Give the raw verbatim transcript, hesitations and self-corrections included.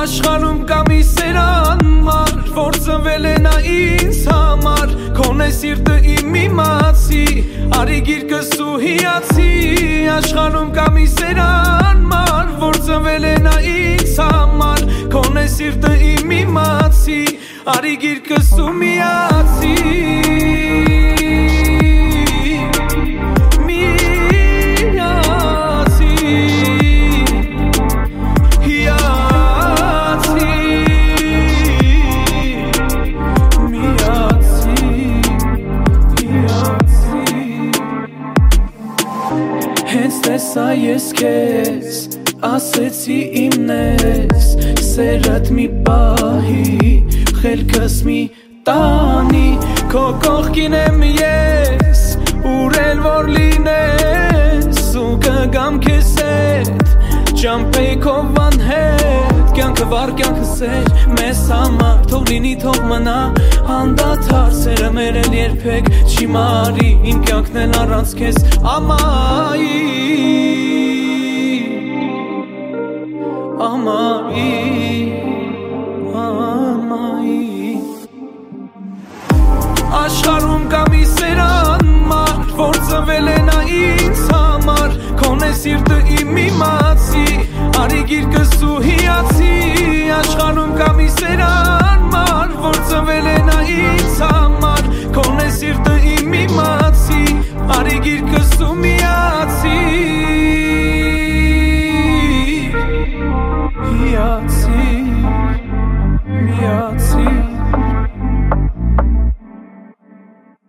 Աշխարհում կա մի սերանմար, որ ծնվել է նա ինձ համար, քոնե սիրտը իմ իմացի, արի գիրկս ու հիացի։ Աշխարհում կա մի սերանմար, որ ծնվել է նա ինձ համար, քոնե սիրտը իմ իմացի, արի գիրկս ու միացի։ Հենց տեսա ես քեզ, ասեցի իմնես, սերդ մի պահի, խելքս մի տանի, քո կողքին եմ ես, ուր էլ որ լինես, ու կգամ քեզ հետ, ճամփեքով անհետ, կյանքը վառ կյանքը սեր, մեզ համար, թող լինի թող մնա, անդադար սերը մեր էլ երբեք չի մարի, իմ կյանքն էլ առանց քեզ ամայի, ամայի, ամայի։ Աշխարհում կա մի սերանմար, որ ծնվել է նա ինձ համար, քոնե սիրտը իմ իմացի, արի գիրկս ու հիացի։ Աշխարհում կա մի սերանմար, որ ծնվել է